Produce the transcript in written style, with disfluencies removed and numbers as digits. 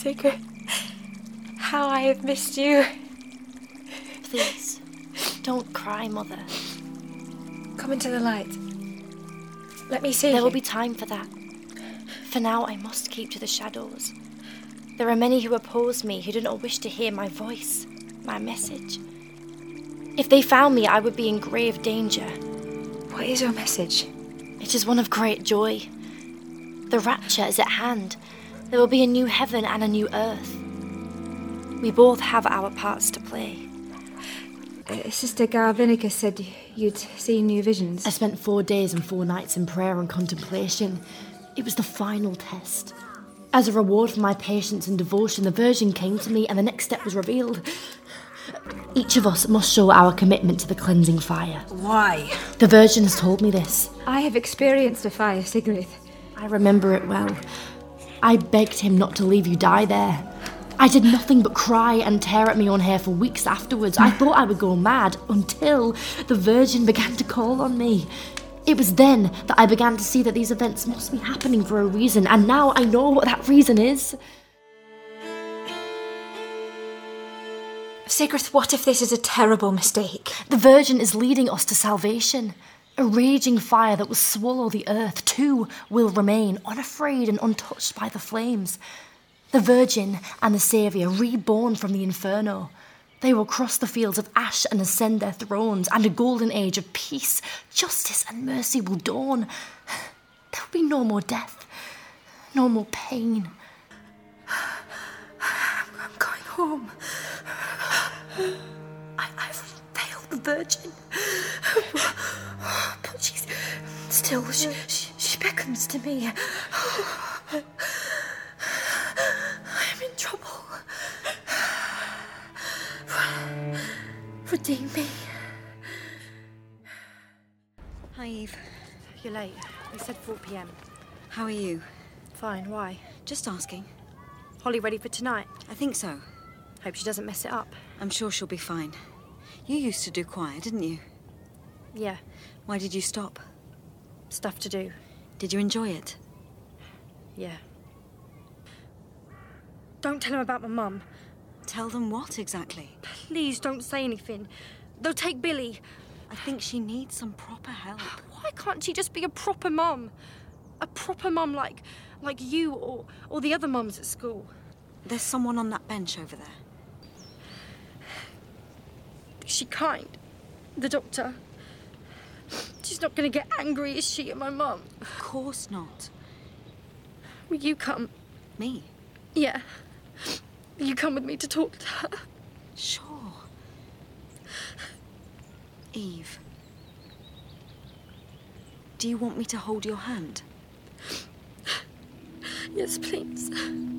Sigrid, how I have missed you. Please, don't cry, Mother. Come into the light. Let me see you. There will be time for that. For now, I must keep to the shadows. There are many who oppose me, who do not wish to hear my voice, my message. If they found me, I would be in grave danger. What is your message? It is one of great joy. The rapture is at hand. There will be a new heaven and a new earth. We both have our parts to play. Sister Garvinica said you'd seen new visions. I spent 4 days and 4 nights in prayer and contemplation. It was the final test. As a reward for my patience and devotion, the Virgin came to me and the next step was revealed. Each of us must show our commitment to the cleansing fire. Why? The Virgin has told me this. I have experienced a fire, Sigrid. I remember it well. I begged him not to leave you die there. I did nothing but cry and tear at my own hair for weeks afterwards. I thought I would go mad until the Virgin began to call on me. It was then that I began to see that these events must be happening for a reason, and now I know what that reason is. Sigrid, what if this is a terrible mistake? The Virgin is leading us to salvation. A raging fire that will swallow the earth, too, will remain, unafraid and untouched by the flames. The Virgin and the Saviour, reborn from the inferno. They will cross the fields of ash and ascend their thrones, and a golden age of peace, justice and mercy will dawn. There will be no more death, no more pain. I'm going home. I've failed the Virgin. But she's still, she beckons to me. I'm in trouble. Redeem me. Hi, Eve. You're late. We said 4 p.m. How are you? Fine, why? Just asking. Holly ready for tonight? I think so. Hope she doesn't mess it up. I'm sure she'll be fine. You used to do choir, didn't you? Yeah, Why did you stop? stuff to do. Did you enjoy it? Yeah. Don't tell him about my mum. Tell them what exactly? Please don't say anything. They'll take Billy. I think she needs some proper help. Why can't she just be a proper mum? A proper mum like you or the other mums at school. There's someone on that bench over there. Is she kind? The doctor? She's not going to get angry, is she, at my mum? Of course not. Will you come? Me? Yeah. Will you come with me to talk to her? Sure. Eve. Do you want me to hold your hand? Yes, please.